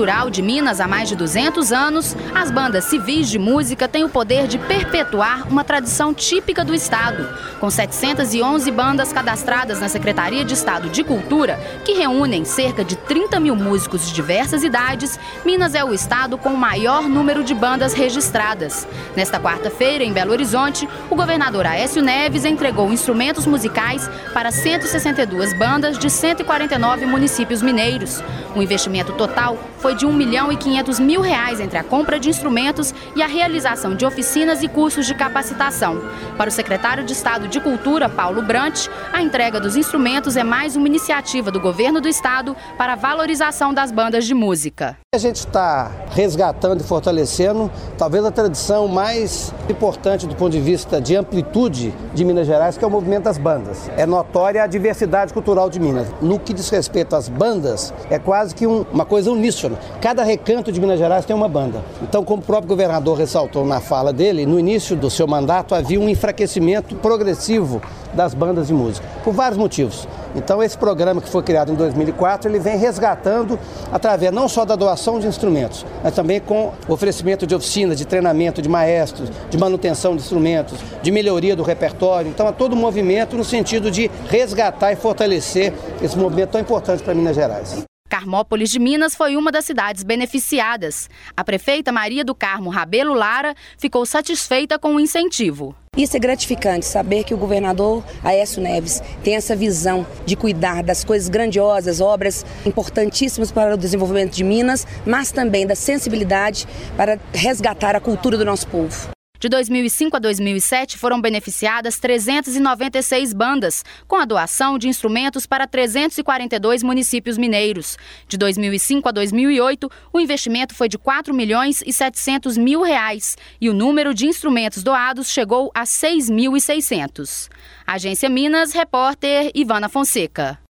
Cultural de Minas há mais de 200 anos, as bandas civis de música têm o poder de perpetuar uma tradição típica do Estado. Com 711 bandas cadastradas na Secretaria de Estado de Cultura, que reúnem cerca de 30 mil músicos de diversas idades, Minas é o estado com o maior número de bandas registradas. Nesta quarta-feira, em Belo Horizonte, o governador Aécio Neves entregou instrumentos musicais para 162 bandas de 149 municípios mineiros. O investimento total foi de R$ 1.500.000 entre a compra de instrumentos e a realização de oficinas e cursos de capacitação. Para o secretário de Estado de Cultura, Paulo Brant, a entrega dos instrumentos é mais uma iniciativa do governo do estado para a valorização das bandas de música. A gente está resgatando e fortalecendo talvez a tradição mais importante do ponto de vista de amplitude de Minas Gerais, que é o movimento das bandas. É notória a diversidade cultural de Minas. No que diz respeito às bandas, é quase que uma coisa uníssona. Cada recanto de Minas Gerais tem uma banda. Então, como o próprio governador ressaltou na fala dele, no início do seu mandato havia um enfraquecimento progressivo das bandas de música, por vários motivos. Então, esse programa que foi criado em 2004, ele vem resgatando através não só da doação de instrumentos, mas também com oferecimento de oficinas, de treinamento de maestros, de manutenção de instrumentos, de melhoria do repertório. Então, há todo um movimento no sentido de resgatar e fortalecer esse movimento tão importante para Minas Gerais. Carmópolis de Minas foi uma das cidades beneficiadas. A prefeita Maria do Carmo Rabelo Lara ficou satisfeita com o incentivo. Isso é gratificante, saber que o governador Aécio Neves tem essa visão de cuidar das coisas grandiosas, obras importantíssimas para o desenvolvimento de Minas, mas também da sensibilidade para resgatar a cultura do nosso povo. De 2005 a 2007 foram beneficiadas 396 bandas, com a doação de instrumentos para 342 municípios mineiros. De 2005 a 2008, o investimento foi de R$ 4.700.000 e o número de instrumentos doados chegou a 6.600. Agência Minas, repórter Ivana Fonseca.